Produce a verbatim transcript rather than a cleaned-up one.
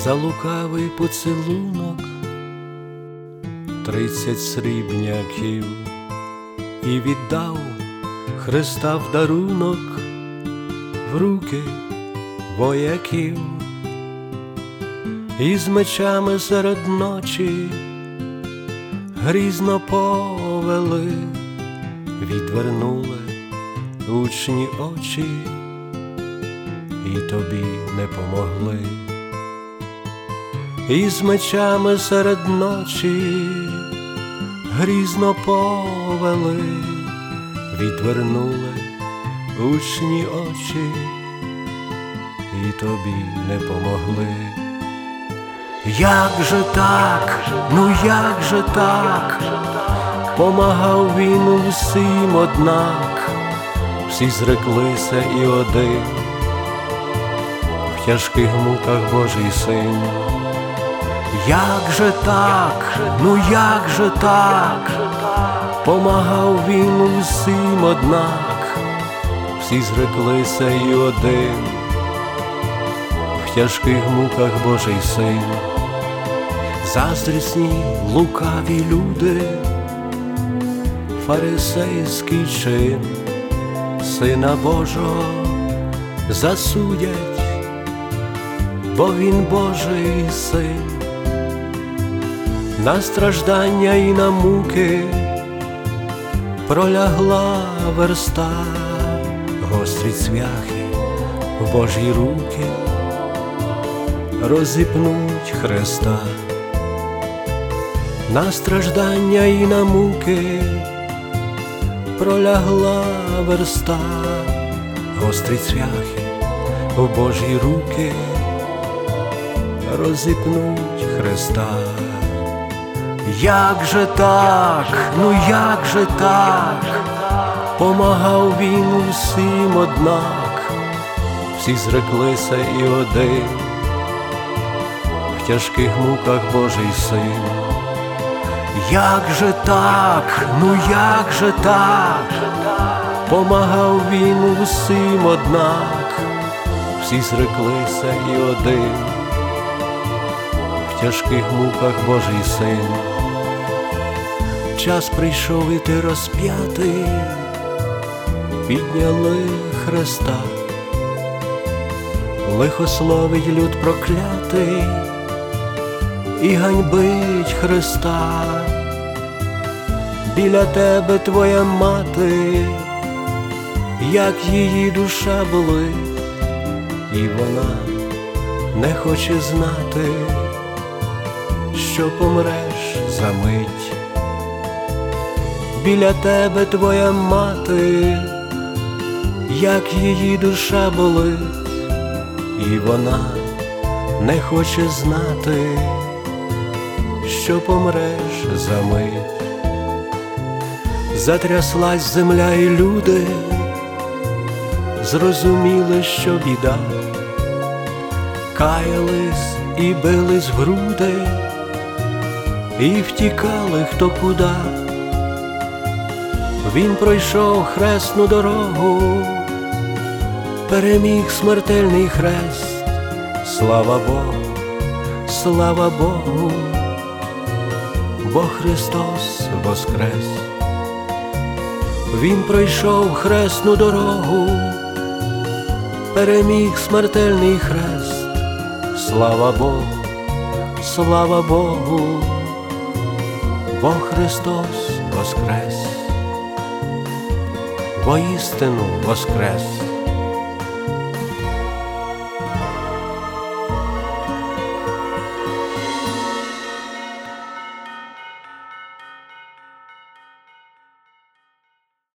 За лукавий поцілунок тридцять срібняків і віддав Христа в дарунок в руки вояків. І з мечами серед ночі грізно повели, відвернули учні очі і тобі не помогли. І з мечами серед ночі грізно повели, відвернули учні очі і тобі не помогли. Як же так, ну як же так, помагав він усім однак, всі зреклися і один, в тяжких муках Божий Син. Як же так, ну як же так, помагав він усім однак, всі зреклися і один, в тяжких муках Божий Син. Заздрісні, лукаві люди, фарисейський чин Сина Божого засудять, бо він Божий Син. На страждання і на муки пролягла верста, гострі цвяхи в Божі руки розіпнуть Христа. На страждання і на муки пролягла верста, гострі цвяхи в Божі руки розіпнуть Христа. Як же так, ну як же так, помагав він усім однак, всі зреклися і один, в тяжких муках Божий Син. Як же так, ну як же так, помагав він усім однак, всі зреклися і один, в тяжких муках Божий Син. Час прийшов і ти розп'ятий, підняли Христа, лихословить люд проклятий і ганьбить Христа. Біля тебе твоя мати, як її душа болить, і вона не хоче знати, що помреш за мить. Біля тебе твоя мати, як її душа болить, і вона не хоче знати, що помреш за мить. Затряслась земля і люди зрозуміли, що біда, каялись і бились в груди, і втікали хто куди. Він пройшов хресну дорогу, переміг смертельний хрест. Слава Богу, слава Богу, бо Христос воскрес. Він пройшов хресну дорогу, переміг смертельний хрест. Слава Богу, слава Богу, бо Христос воскрес. Воістину воскрес.